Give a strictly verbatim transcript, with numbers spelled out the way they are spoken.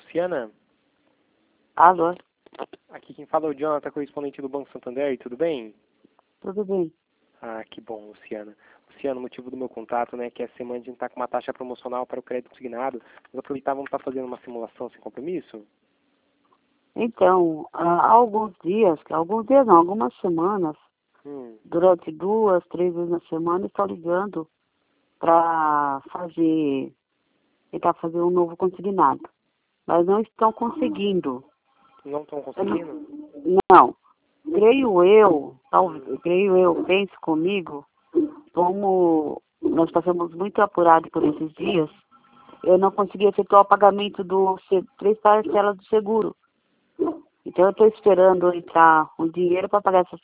Luciana? Alô? Aqui quem fala é o Jonathan, correspondente do Banco Santander, tudo bem? Tudo bem? Ah, que bom, Luciana. Luciana, o motivo do meu contato, né, que essa semana a gente está com uma taxa promocional para o crédito consignado. Nós aproveitávamos estar fazendo uma simulação sem compromisso? Então, há alguns dias, alguns dias não, algumas semanas, Hum, durante duas, três vezes na semana, estou ligando para fazer, tentar fazer um novo consignado. Mas não estão conseguindo. não estão Eu conseguindo? Não, não. Creio eu, talvez, creio eu, pense comigo, como nós passamos muito apurado por esses dias, eu não consegui efetuar o pagamento dos três parcelas do seguro. Então eu estou esperando entrar o dinheiro para pagar essas